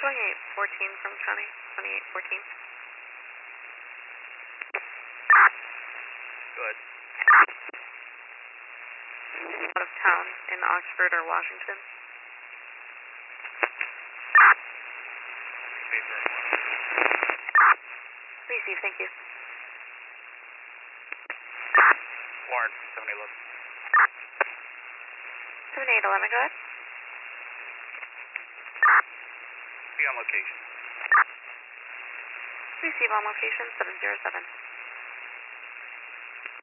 2814 from county, 2814. Good. Out of town in Oxford or Washington. Receive, thank you. Warren from 7811. 7811, go ahead. Be on location. Receive on location 707.